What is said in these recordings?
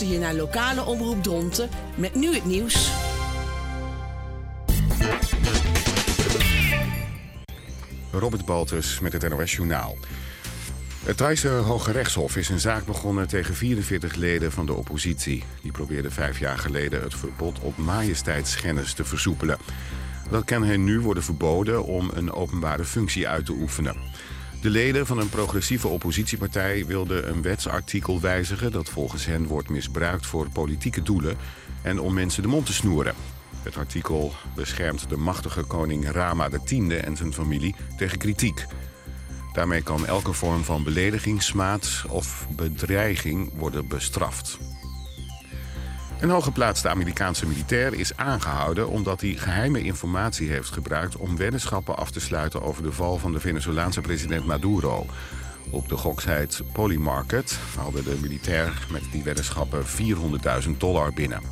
je naar lokale omroep Dronten met nu het nieuws. Robert Baltus met het NOS Journaal. Het Thaise Hoge Rechtshof is een zaak begonnen tegen 44 leden van de oppositie. Die probeerden 5 jaar geleden het verbod op majesteitsschennis te versoepelen. Dat kan hen nu worden verboden om een openbare functie uit te oefenen. De leden van een progressieve oppositiepartij wilden een wetsartikel wijzigen dat volgens hen wordt misbruikt voor politieke doelen en om mensen de mond te snoeren. Het artikel beschermt de machtige koning Rama X en zijn familie tegen kritiek. Daarmee kan elke vorm van belediging, smaad of bedreiging worden bestraft. Een hooggeplaatste Amerikaanse militair is aangehouden omdat hij geheime informatie heeft gebruikt om weddenschappen af te sluiten over de val van de Venezolaanse president Maduro. Op de goksite Polymarket haalde de militair met die weddenschappen $400.000 binnen.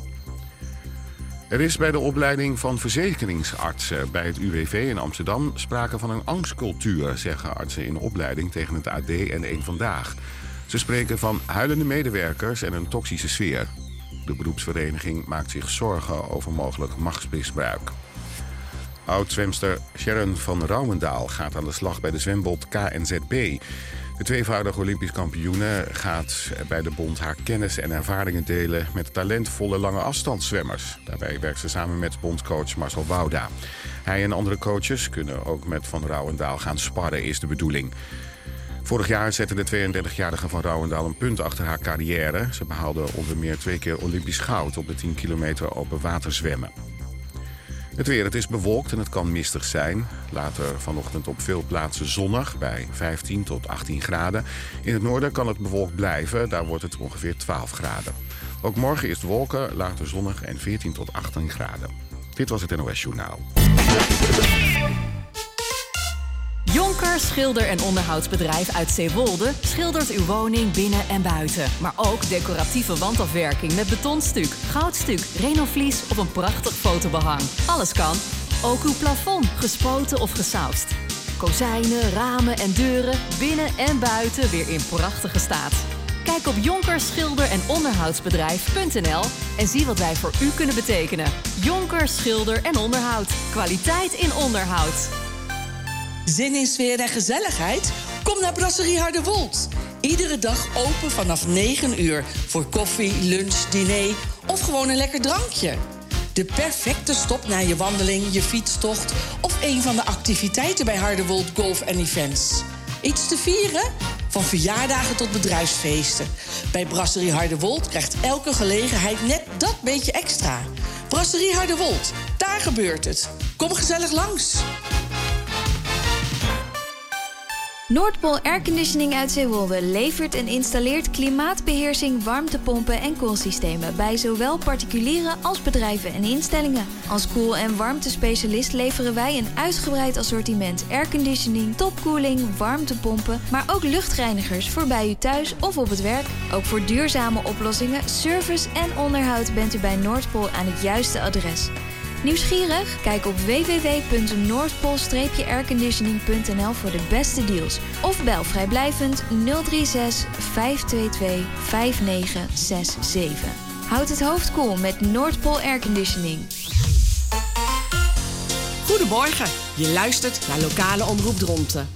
Er is bij de opleiding van verzekeringsartsen bij het UWV in Amsterdam sprake van een angstcultuur, zeggen artsen in opleiding tegen het AD en Eén Vandaag. Ze spreken van huilende medewerkers en een toxische sfeer. De beroepsvereniging maakt zich zorgen over mogelijk machtsmisbruik. Oud-zwemster Sharon van Rouwendaal gaat aan de slag bij de zwembond KNZB. De tweevoudige Olympisch kampioene gaat bij de bond haar kennis en ervaringen delen met talentvolle lange afstandszwemmers. Daarbij werkt ze samen met bondcoach Marcel Wouda. Hij en andere coaches kunnen ook met Van Rouwendaal gaan sparren, is de bedoeling. Vorig jaar zette de 32-jarige Van Rouwendaal een punt achter haar carrière. Ze behaalde onder meer 2 keer Olympisch goud op de 10 kilometer open water zwemmen. Het weer, het is bewolkt en het kan mistig zijn. Later vanochtend op veel plaatsen zonnig bij 15 tot 18 graden. In het noorden kan het bewolkt blijven, daar wordt het ongeveer 12 graden. Ook morgen is het wolken, later zonnig en 14 tot 18 graden. Dit was het NOS Journaal. Jonker Schilder- en Onderhoudsbedrijf uit Zeewolde schildert uw woning binnen en buiten. Maar ook decoratieve wandafwerking met betonstuk, goudstuk, renovlies of een prachtig fotobehang. Alles kan. Ook uw plafond, gespoten of gesausd. Kozijnen, ramen en deuren, binnen en buiten weer in prachtige staat. Kijk op Jonker Schilder- en Onderhoudsbedrijf.nl en zie wat wij voor u kunnen betekenen. Jonker Schilder- en Onderhoud. Kwaliteit in onderhoud. Zin in sfeer en gezelligheid? Kom naar Brasserie Harderwold. Iedere dag open vanaf 9 uur voor koffie, lunch, diner of gewoon een lekker drankje. De perfecte stop na je wandeling, je fietstocht of een van de activiteiten bij Harderwold Golf en Events. Iets te vieren? Van verjaardagen tot bedrijfsfeesten. Bij Brasserie Harderwold krijgt elke gelegenheid net dat beetje extra. Brasserie Harderwold, daar gebeurt het. Kom gezellig langs. Noordpool Airconditioning uit Zeewolde levert en installeert klimaatbeheersing, warmtepompen en koelsystemen bij zowel particulieren als bedrijven en instellingen. Als koel- en warmtespecialist leveren wij een uitgebreid assortiment airconditioning, topkoeling, warmtepompen, maar ook luchtreinigers voor bij u thuis of op het werk. Ook voor duurzame oplossingen, service en onderhoud bent u bij Noordpool aan het juiste adres. Nieuwsgierig? Kijk op www.noordpool-airconditioning.nl voor de beste deals. Of bel vrijblijvend 036 522 5967. Houd het hoofd koel met Noordpool Airconditioning. Goedemorgen, je luistert naar lokale omroep Dronten.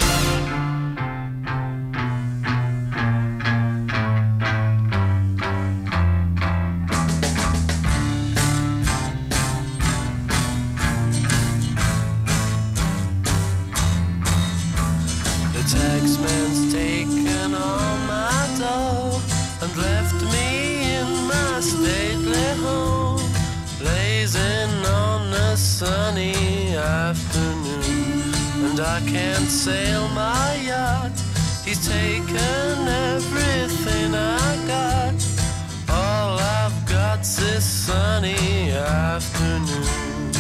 I can't sail my yacht. He's taken everything I got. All I've got's this sunny afternoon.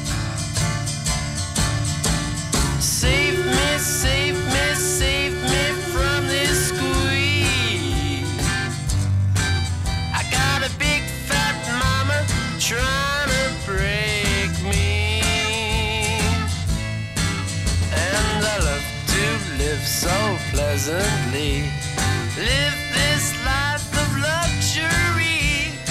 Save me, save me, save me from this squeeze. I got a big fat mama trying to break me. And I love to live so pleasantly. Live this life of luxury.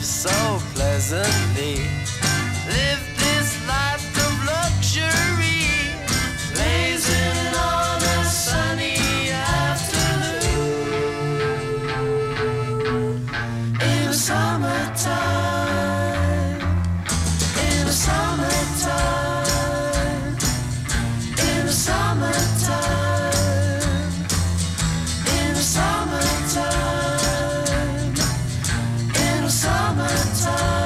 so pleasantly. Live this life of luxury, blazing on a sunny afternoon in the summertime, in the summertime, in the summertime, in the summertime, in the summertime.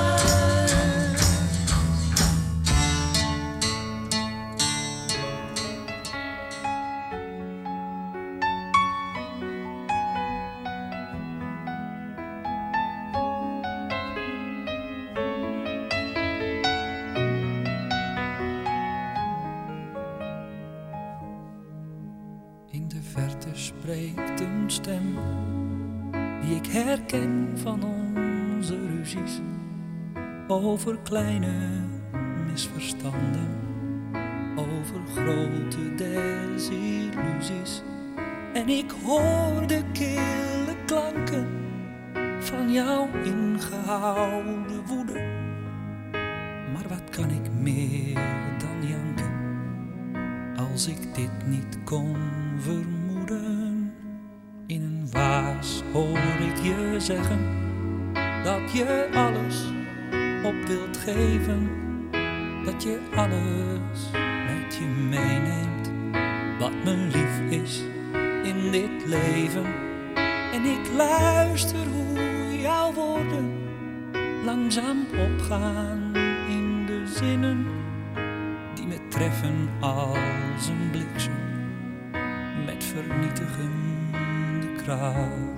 In de verte spreekt een stem die ik herken van onze ruzies over kleine misverstanden, over grote desillusies. En ik hoor de kille klanken van jouw ingehouden woede. Maar wat kan ik meer dan janken als ik dit niet kon vermoeden? In een waas hoor ik je zeggen dat je alles op wilt geven, dat je alles met je meeneemt wat me lief is in dit leven. En ik luister hoe jouw woorden langzaam opgaan in de zinnen die me treffen als een bliksem met vernietigende kracht.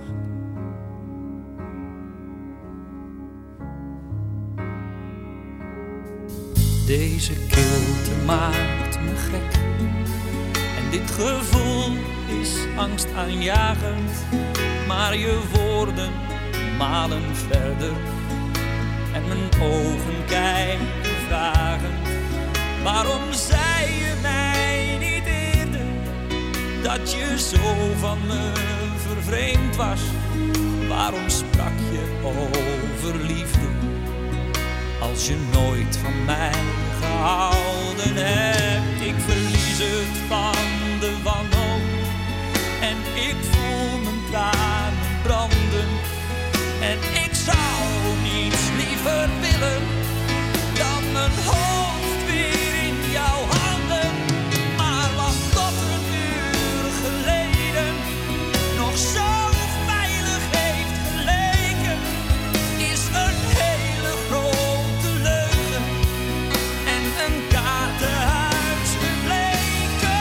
Deze kilte maakt me gek en dit gevoel is angstaanjagend, maar je woorden malen verder en mijn ogen kijken vragend. Waarom zei je mij niet eerder dat je zo van me vervreemd was? Waarom sprak je over liefde als je nooit van mij gehouden hebt? Ik verlies het van de wanhoop en ik voel mijn tranen branden. En ik zou niets liever willen dan mijn hoofd weer in jouw handen. Maar wat tot een uur geleden nog zo veilig heeft geleken, is een hele grote leugen en een kaartenhuis gebleken.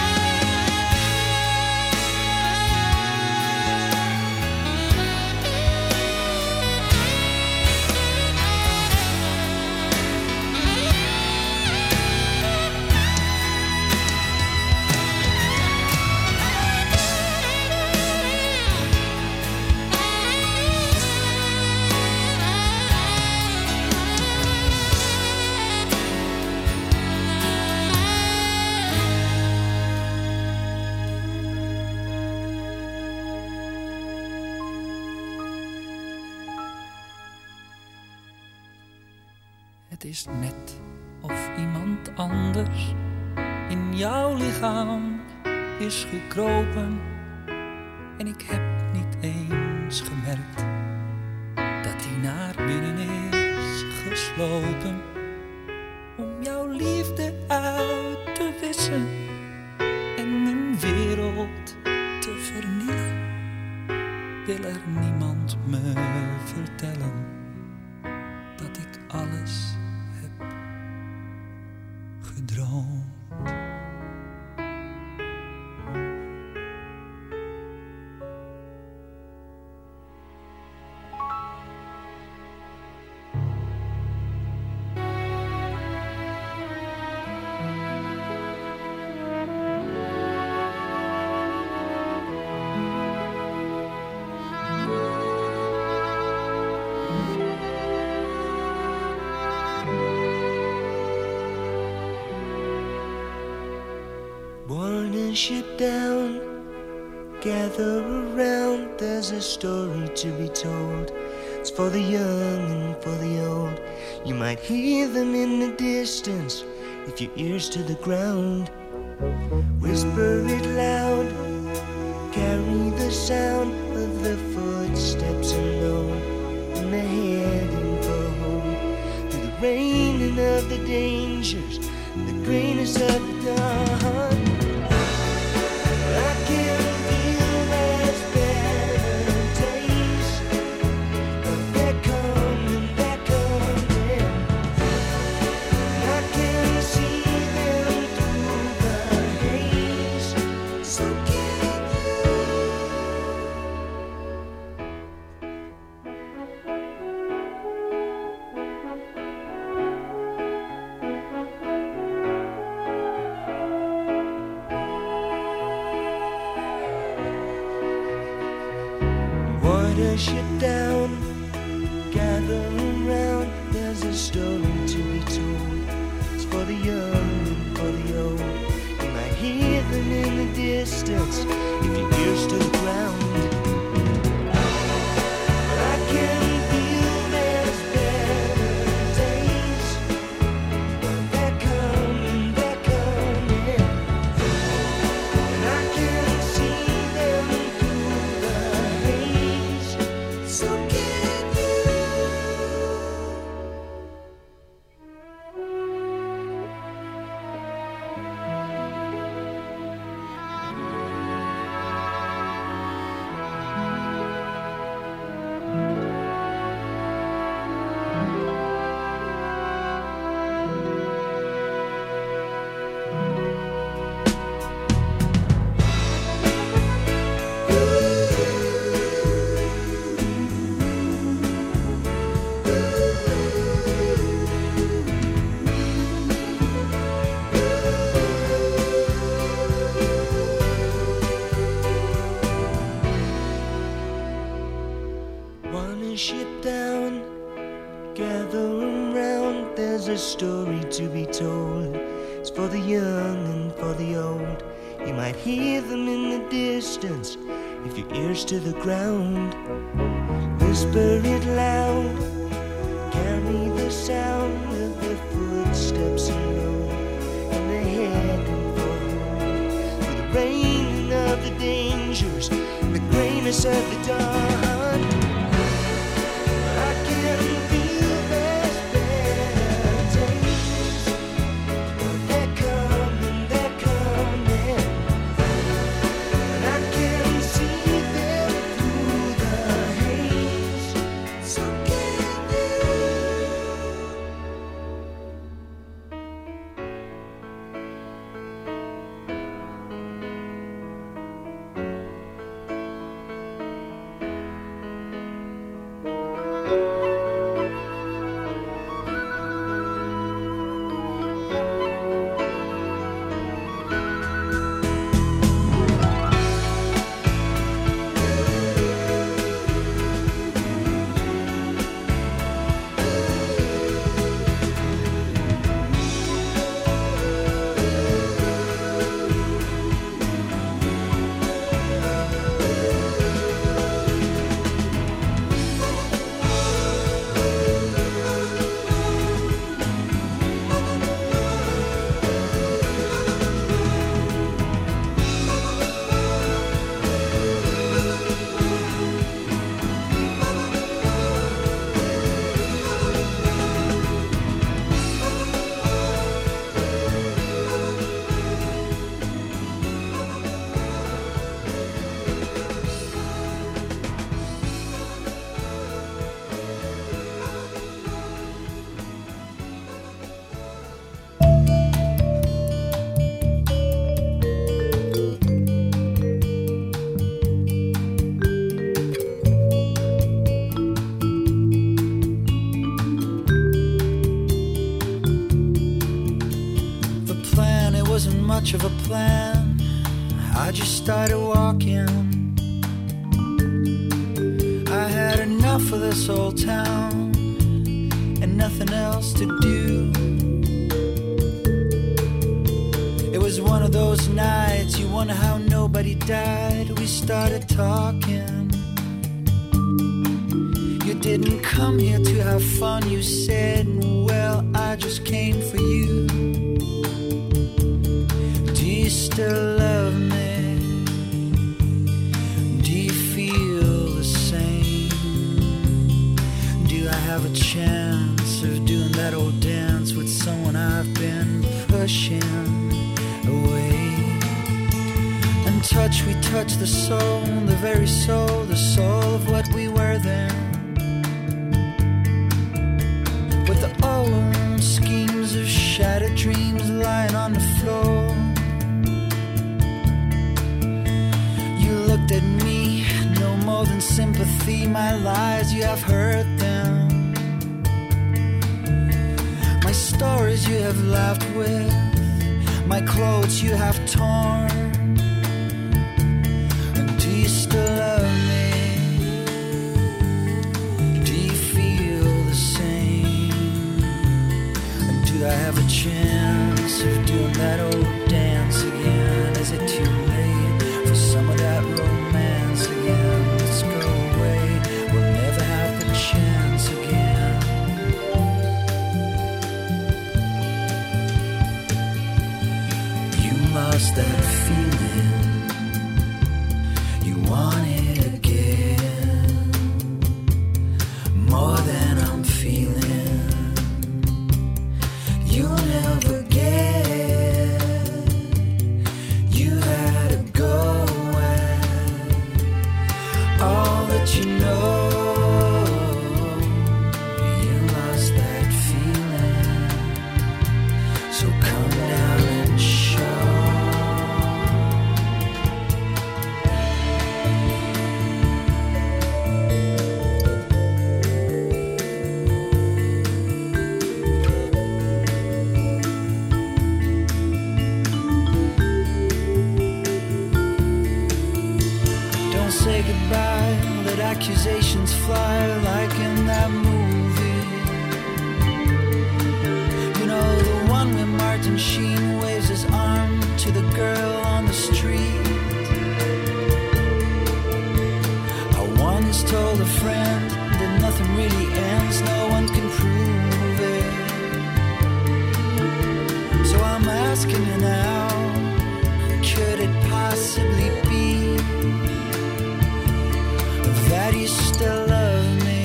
Het is net of iemand anders in jouw lichaam is gekropen. En ik heb niet eens gemerkt dat hij naar binnen is geslopen. Om jouw liefde uit te wissen en mijn wereld te vernielen, wil er niemand me vertellen dat ik alles heb gedroomd. One ship down, gather around, there's a story to be told. It's for the young and for the old. You might hear them in the distance if your ears to the ground. Whisper it loud, carry the sound of the footsteps unknown, and they're heading for home. Through the rain and of the dangers, the grayness of the dawn. I can feel there's better days, but they're coming, they're coming. I can see them through the haze, so can you. Watership down, gather around. There's a story to be told. It's for the young and for the old. You might hear them in the distance if your ears to the ground. But I can feel there's better days, but they're coming, they're coming. And I can see them through the haze, so can you. Wanna ship down, gather around. There's a story to be told. It's for the young and for the old. You might hear them in the distance if your ears to the ground. Whisper it loud, carry the sound of the footsteps alone, and they're heading for home. Through the rain of the dangers, the grayness of the dawn. I can feel there's better days, but they're coming, they're coming. And I can see them through the haze, so can you. Much of a plan, I just started walking. I had enough of this old town and nothing else to do. It was one of those nights you wonder how nobody died. We started talking. You didn't come here to have fun. You said, well, I just came for you. Do you still love me? Do you feel the same? Do I have a chance of doing that old dance with someone I've been pushing away? And touch, we touch the soul, the very soul, the soul of what we were then. With the old schemes of shattered dreams lying on the floor. You looked at me, no more than sympathy. My lies, you have heard them. My stories you have laughed with. My clothes you have torn. And do you still love me? Do you feel the same? And do I have a chance of doing that old dance again? Is it too late for some of that romance again? Let's go away, we'll never have the chance again. You lost that feeling, you want it again, more than I'm feeling. You'll never get, you had to go and all that you know. You lost that feeling, so come down and show. Don't say goodbye, let accusations fly like in that movie. You know, the one where Martin Sheen waves his arm to the girl on the street. I once told a friend that nothing really ends, no one can prove it. So I'm asking you now, could it possibly be that you still love me?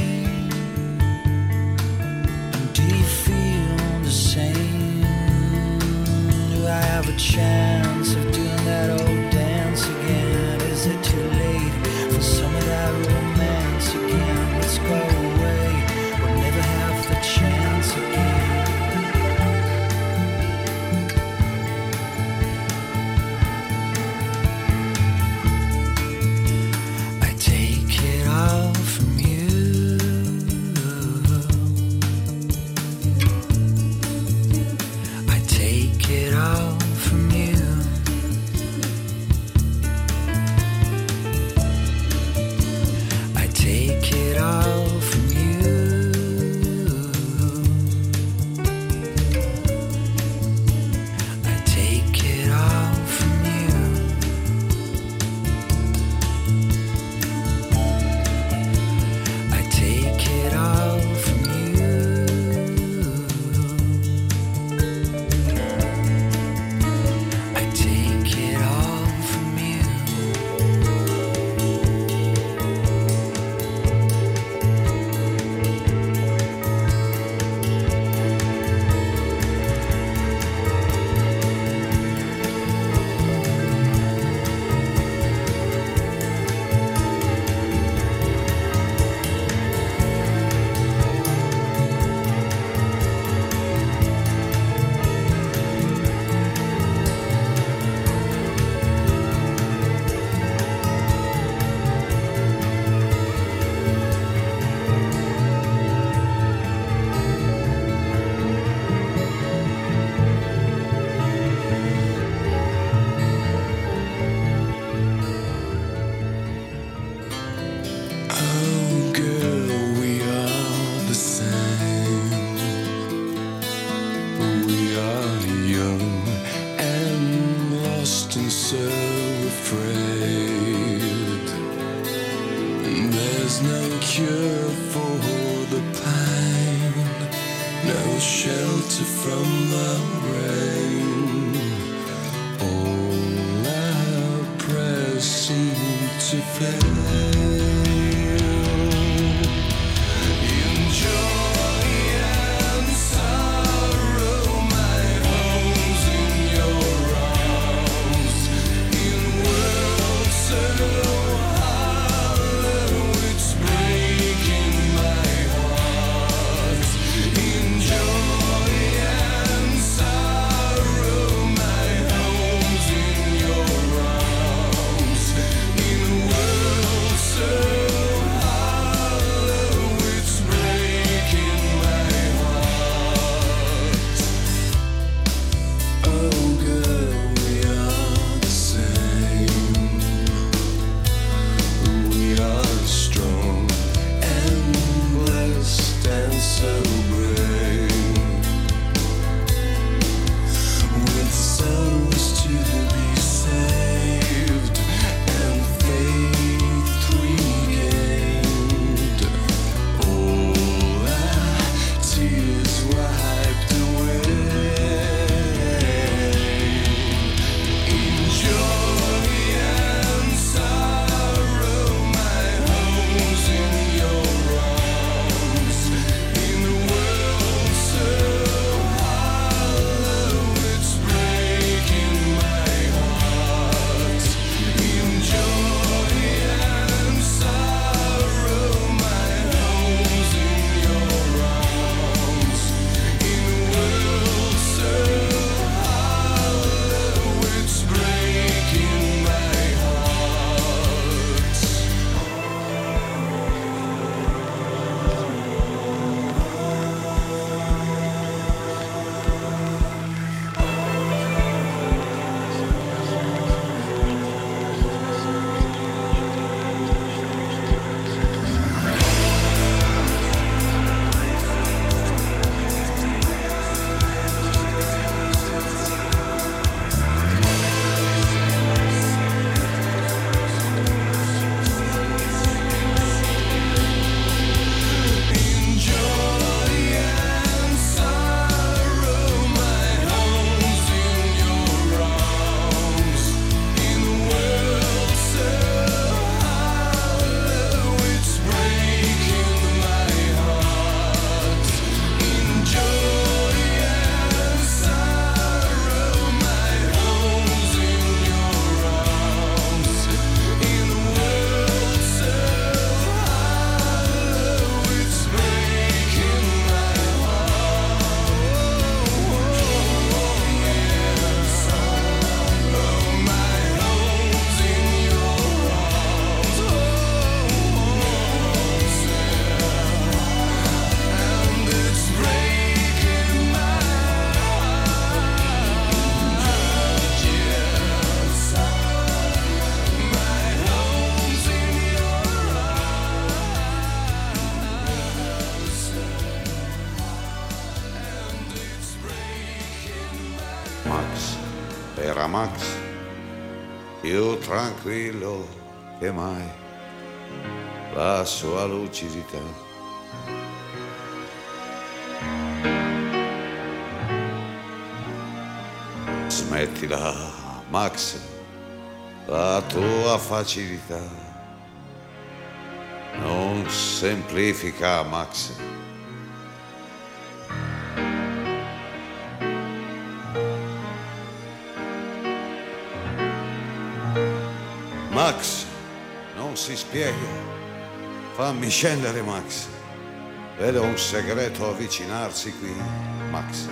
And do you feel the same? Do I have a chance of doing that old dance again? Is it too late for some of that romance again? Let's go away, we'll never have the chance again. shelter from the rain. All our prayers seem to fail. In joy and sorrow, my home's in your arms. In world so hollow, it's breaking my heart. In joy and sorrow, my home's in your arms. In world so hollow, it's breaking my heart. Oh girl, we are the same. We are strong and blessed and so brave, with souls to be saved and faith regained. All our tears wiped away. In joy and sorrow, my home's in your arms. In a world so hollow, it's breaking my heart. In joy and sorrow, my home's in your arms. In a world so hollow, it's breaking my heart. In joy and sorrow, my home's in your arms. In a world so hollow, it's breaking my heart. In joy and sorrow, my home's in your arms. In a world so hollow, it's breaking my heart. Oh, my home's in your arms. And it's breaking my heart. Yes, my home's in your arms. And it's breaking my Max, era Max, più tranquillo che mai, la sua lucidità. Smettila, Max, la tua facilità non semplifica, Max. Max, non si spiega. Fammi scendere, Max. Vedo un segreto avvicinarsi qui, Max.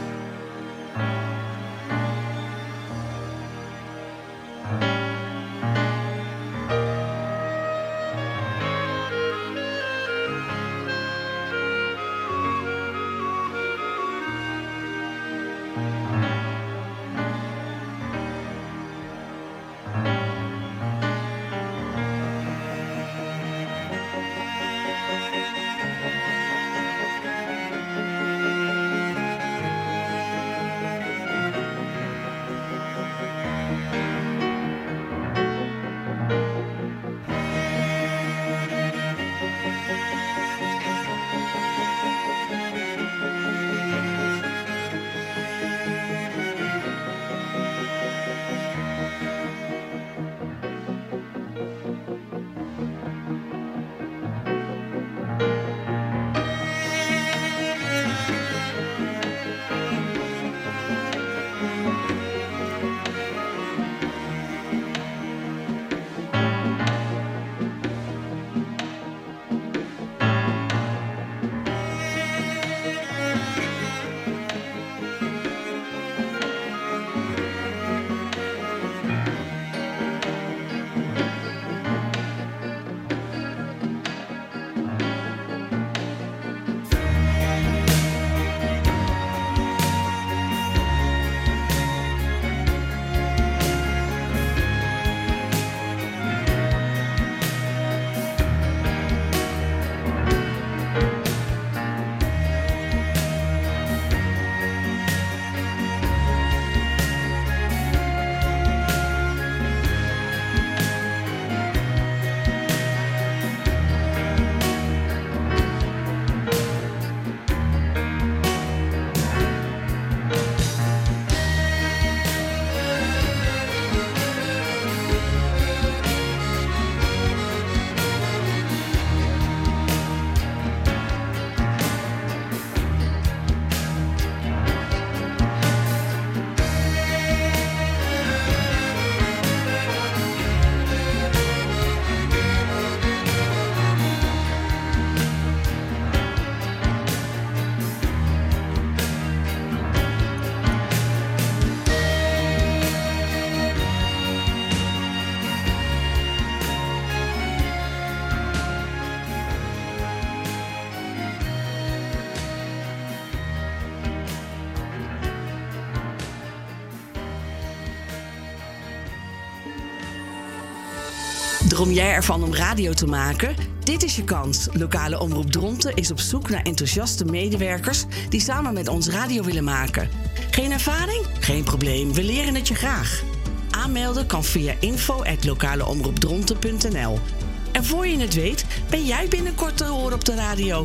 Droom jij ervan om radio te maken? Dit is je kans. Lokale Omroep Dronten is op zoek naar enthousiaste medewerkers die samen met ons radio willen maken. Geen ervaring? Geen probleem, we leren het je graag. Aanmelden kan via info@lokaleomroepdronten.nl. En voor je het weet, ben jij binnenkort te horen op de radio.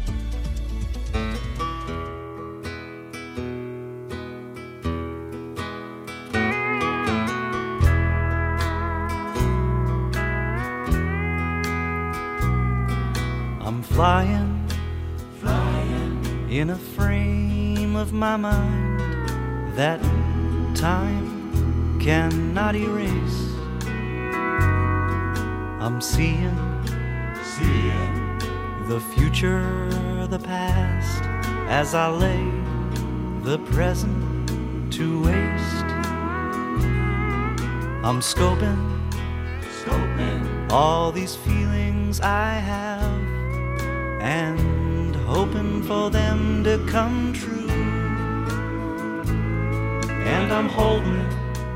Flying in a frame of my mind that time cannot erase. I'm seeing the future, the past, as I lay the present to waste. I'm scoping all these feelings I have and hoping for them to come true. And I'm holding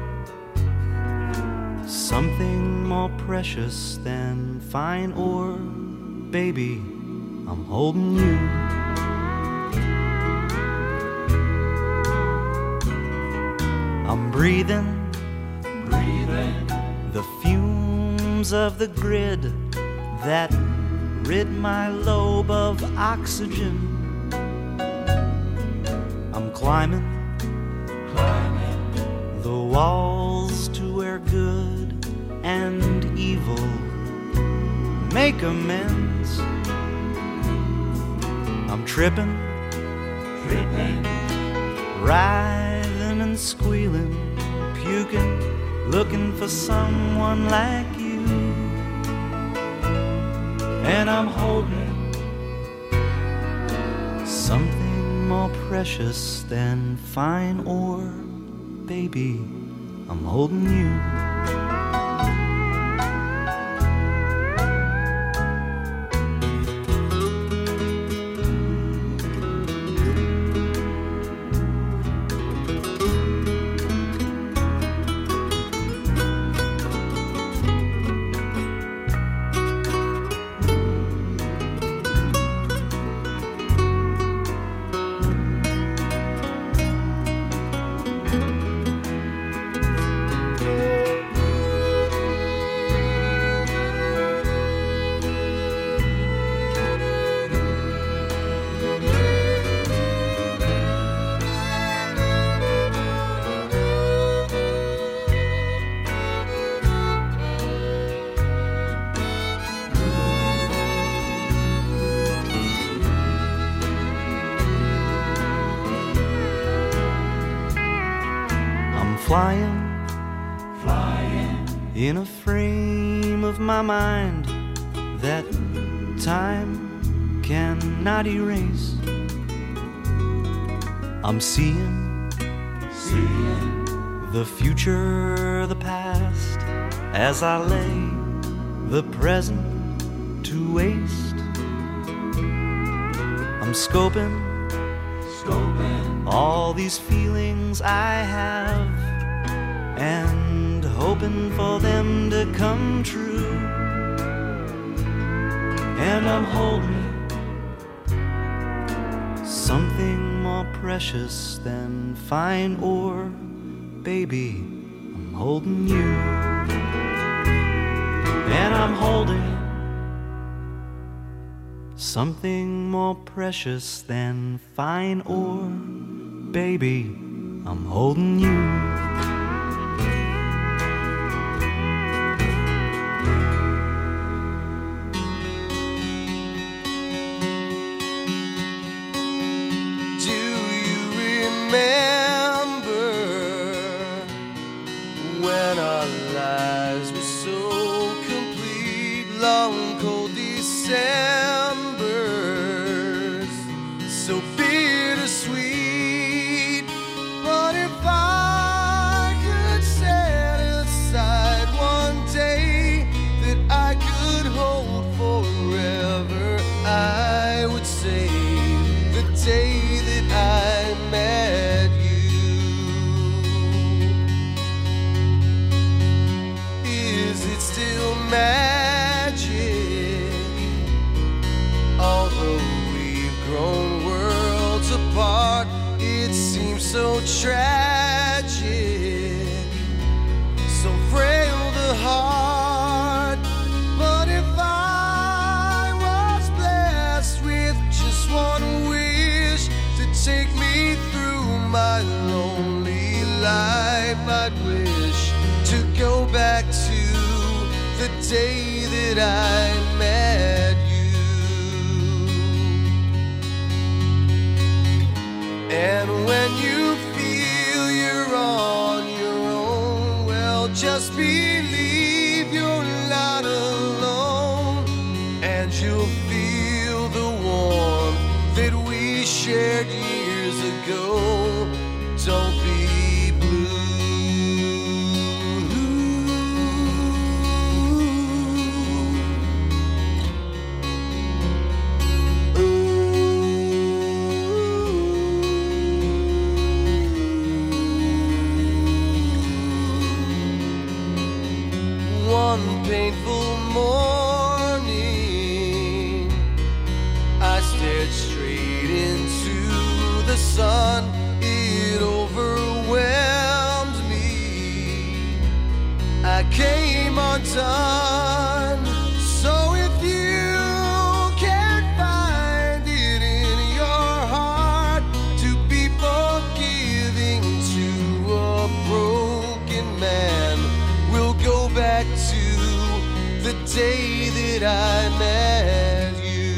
something more precious than fine ore, baby, I'm holding you. I'm breathing the fumes of the grid that rid my lobe of oxygen. I'm climbing the walls to where good and evil make amends. I'm tripping, writhing and squealing, puking, looking for someone like you. And I'm holding something more precious than fine ore, baby, I'm holding you. Flying in a frame of my mind that time cannot erase. I'm seeing the future, the past, as I lay the present to waste. I'm scoping all these feelings I have and hoping for them to come true. And I'm holding something more precious than fine ore, baby, I'm holding you. And I'm holding something more precious than fine ore, baby, I'm holding you. Still mad. it seems so tragic, so frail the heart. But if I was blessed with just one wish to take me through my lonely life, I'd wish to go back to the day that I met you. And when you feel you're on your own, well, just believe you're not alone, and you'll feel the warmth that we shared years ago. Don't be blue. One painful morning, I stared straight into the sun. It overwhelmed me. I came undone. So if you can't find it in your heart to be forgiving to a broken man, we'll go back to the day that I met you.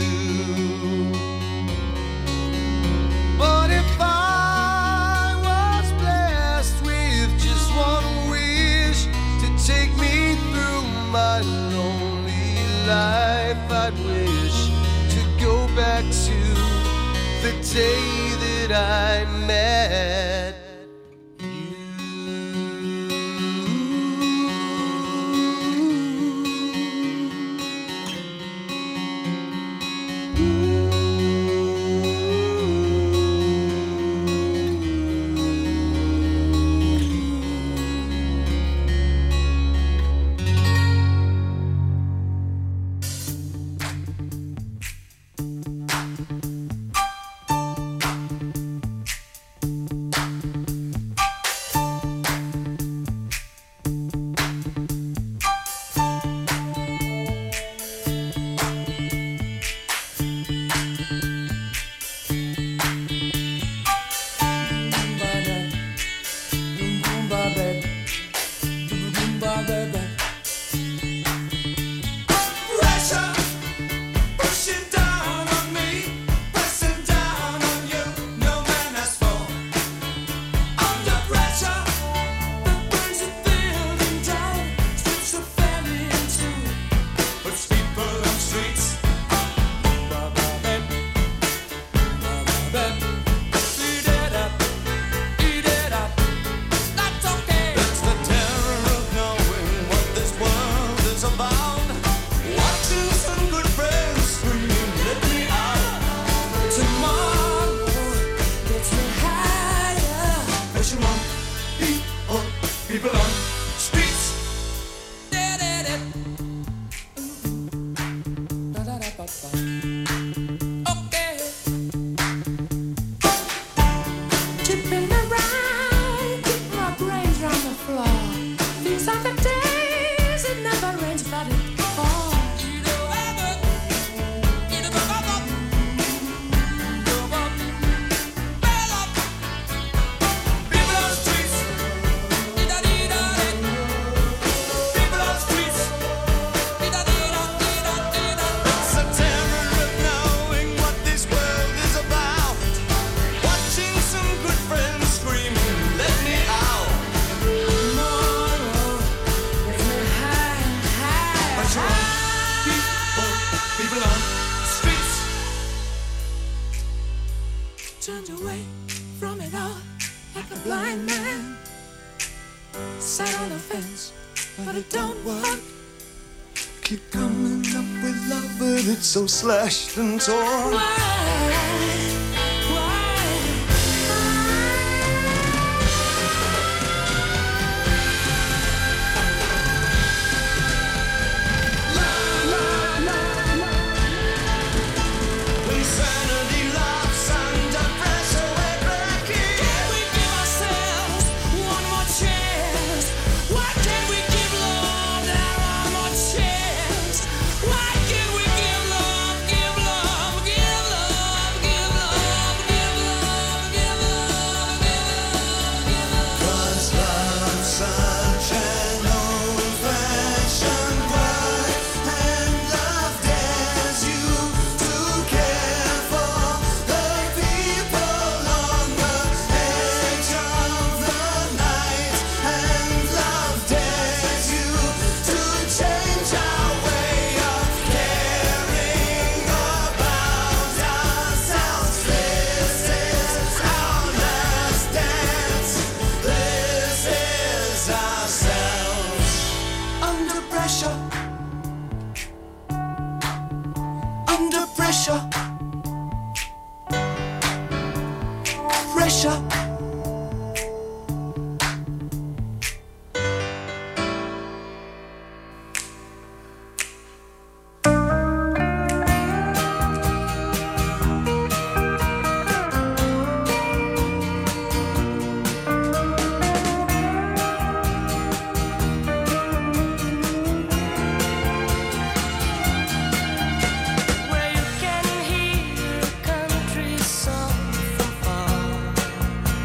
But if I was blessed with just one wish to take me through my lonely life, I'd wish to go back to the day that I met turned away from it all like a blind man. Sat on a fence, but it don't work. Keep coming up with love, but it's so slashed and torn. Why? Insanity laughs under pressure, we're breaking. pressure. Where you can hear country song from far.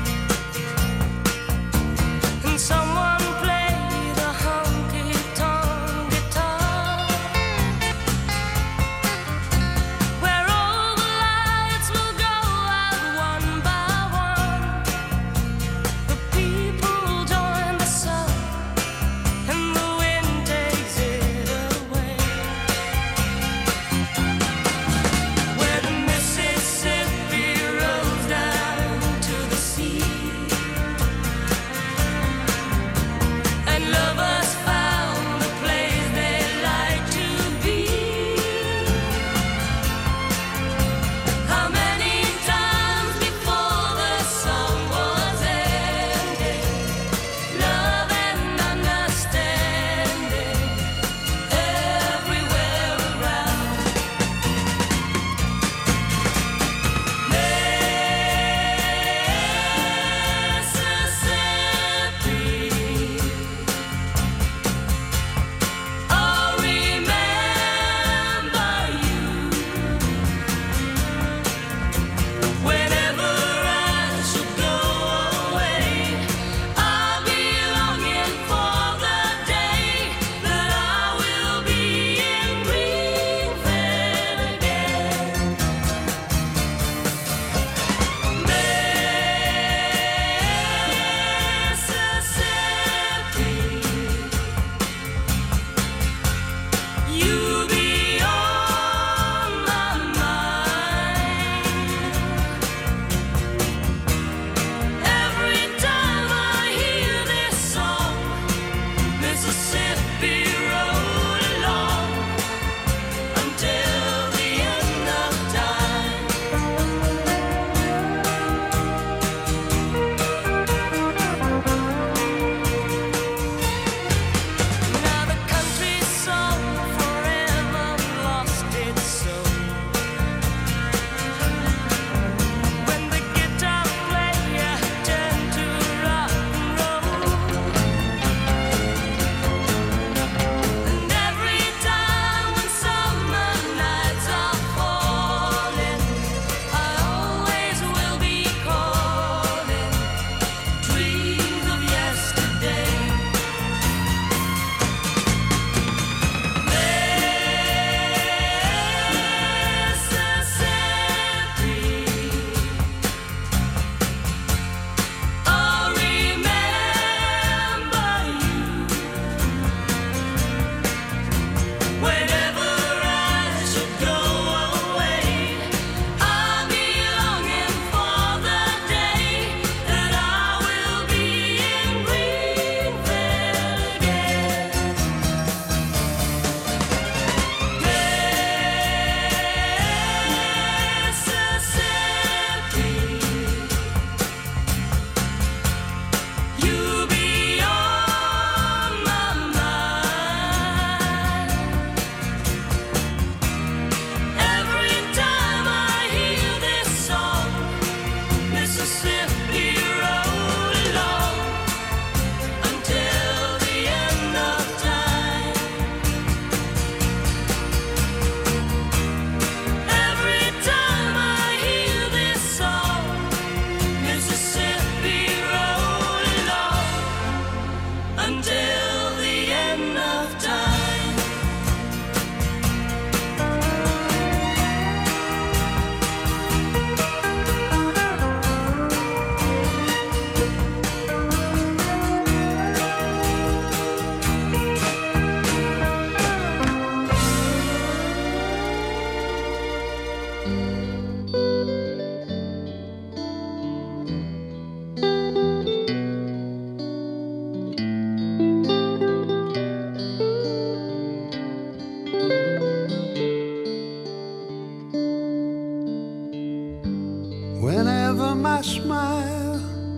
Whenever my smile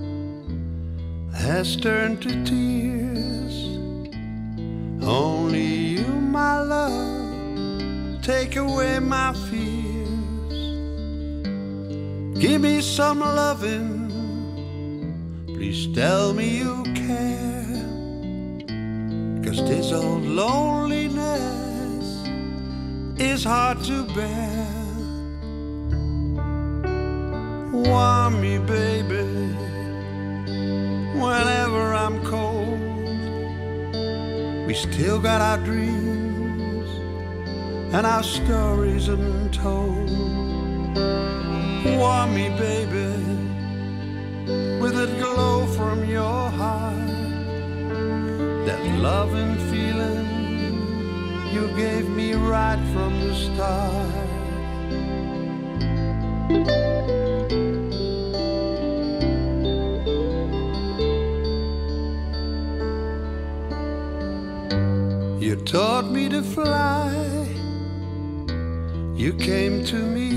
has turned to tears, only you, my love, take away my fears. Give me some loving, please tell me you care, 'cause this old loneliness is hard to bear. Warm me, baby, whenever I'm cold. We still got our dreams and our stories untold. Warm me, baby, with that glow from your heart, that loving feeling you gave me right from the start. You taught me to fly, you came to me.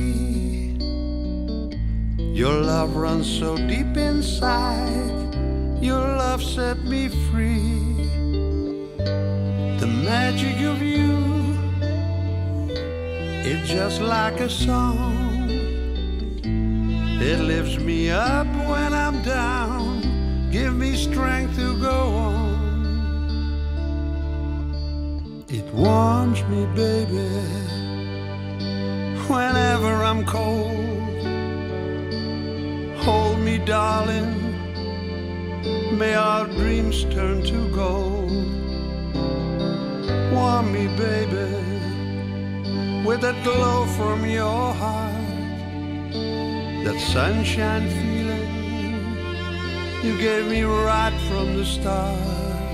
Your love runs so deep inside, your love set me free. The magic of you, it's just like a song. It lifts me up when I'm down, give me strength to go on. It warms me, baby, whenever I'm cold. Hold me, darling, may our dreams turn to gold. Warm me, baby, with that glow from your heart, that sunshine feeling you gave me right from the start.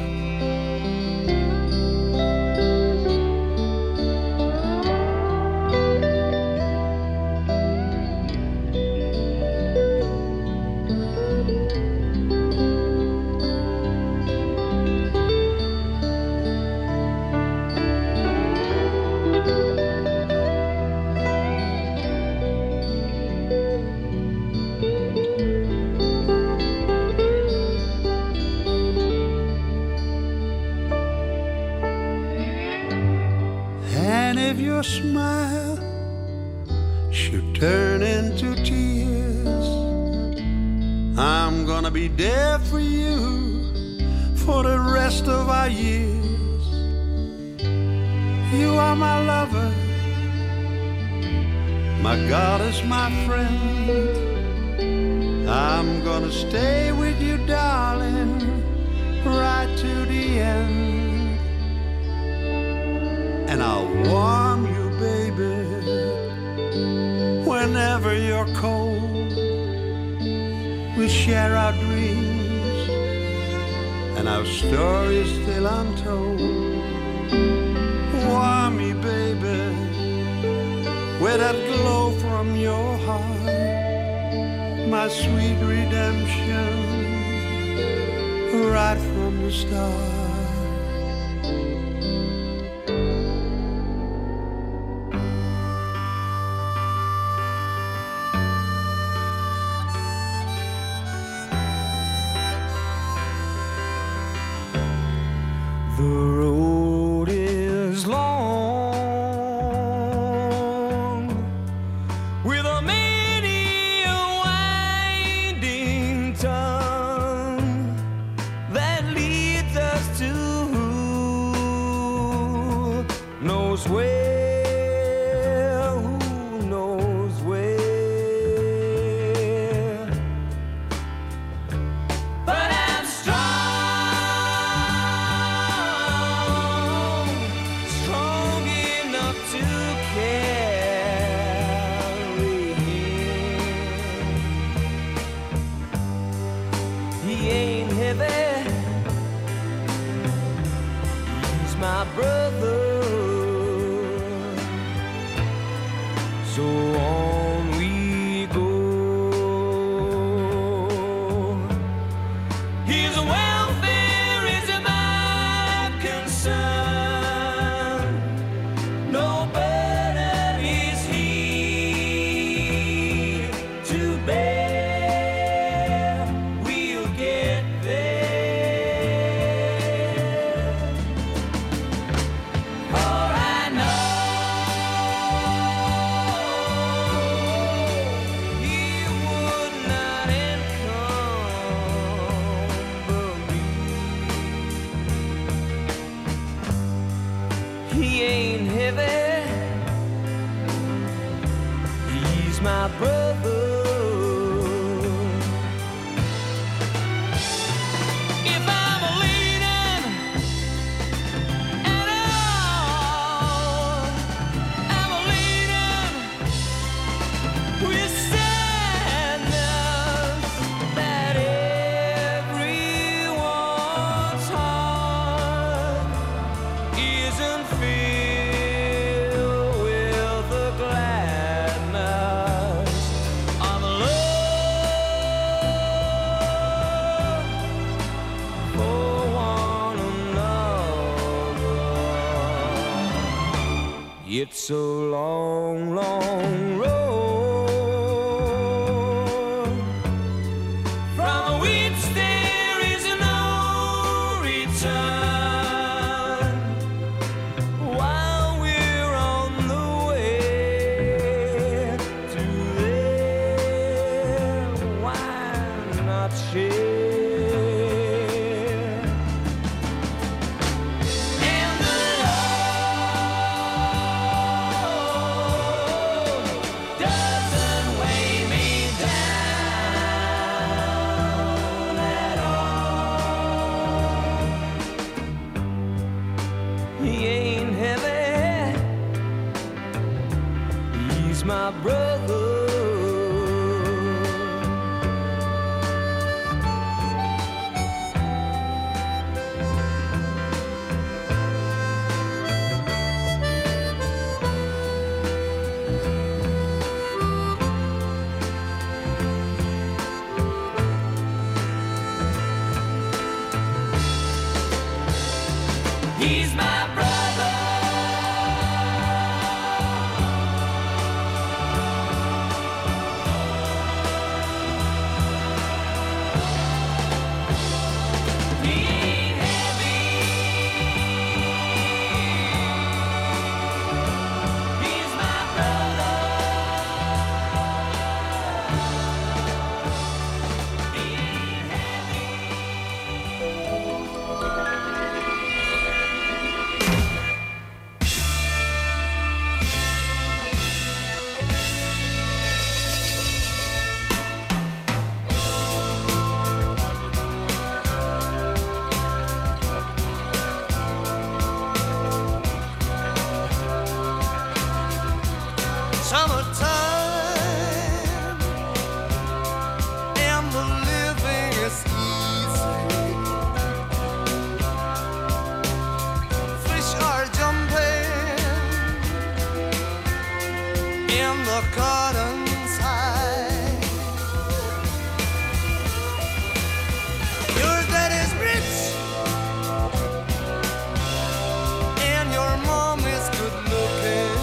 Your smile should turn into tears, I'm gonna be there for you for the rest of our years. You are my lover, my goddess, my friend. I'm gonna stay with you, darling, right to the end. And I'll warm you, baby, whenever you're cold. We share our dreams and our stories still untold. Warm me, baby, with that glow from your heart, my sweet redemption, right from the start. The road is long, with a many a winding tongue that leads us to who knows where, who knows where. But I'm strong enough to carry him. He ain't heavy, he's my brother. So on we go. His welfare is my concern. No burden is he to bear. It's a long, long road from which there is no return. While we're on the way to there, why not share? My brother, he's my brother. Summertime and the living is easy. Fish are jumping in the gardens high. Your daddy's rich and your mom is good looking.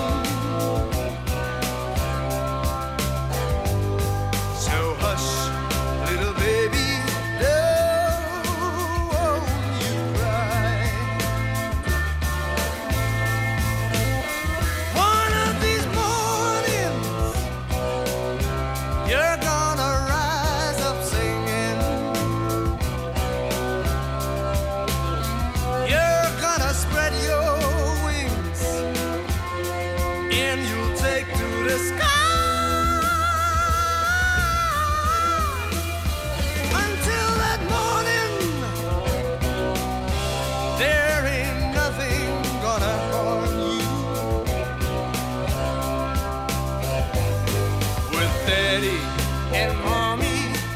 And mommy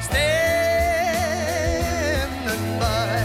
standing by.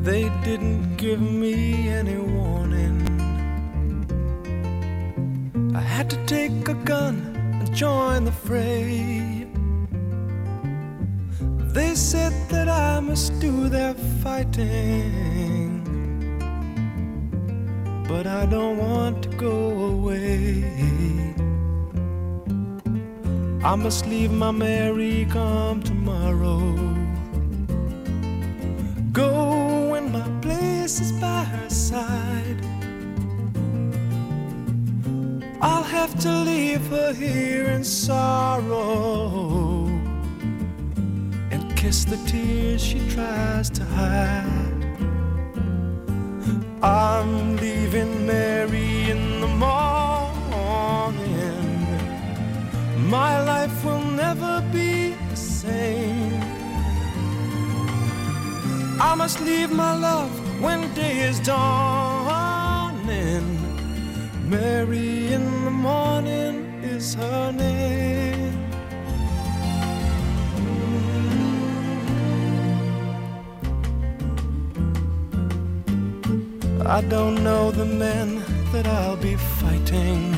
They didn't give me any warning. I had to take a gun and join the fray. They said that I must do their fighting, but I don't want to go away. I must leave my Mary come tomorrow. Go when my place is by her side. I'll have to leave her here in sorrow and kiss the tears she tries to hide. I'm leaving Mary in the morning. My life will never be the same. I must leave my love when day is dawning. Mary in the morning is her name. I don't know the men that I'll be fighting,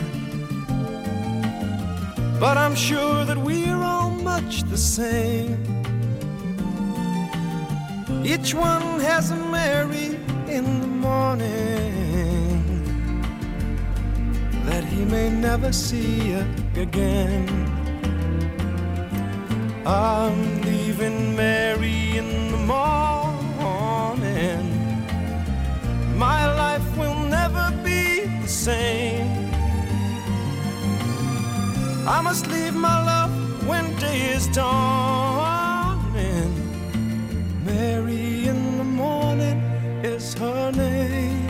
but I'm sure that we're all much the same. Each one has a Mary in the morning that he may never see again. I'm leaving Mary in the morning. My life will never be the same. I must leave my love when day is dawning. Mary in the morning is her name.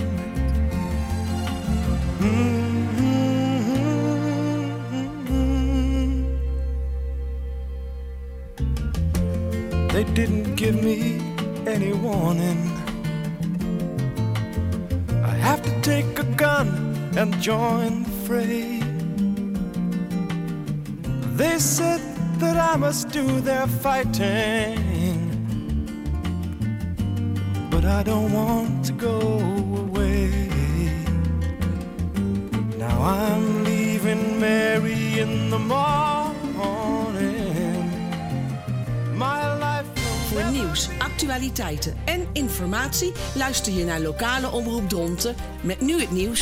They didn't give me any warning. I have to take a gun and join the fray. They said that I must do their fighting, but I don't want to go away. Now I'm leaving Mary in the morning. My life Voor nieuws, actualiteiten en informatie luister je naar lokale omroep Dronten met nu het nieuws.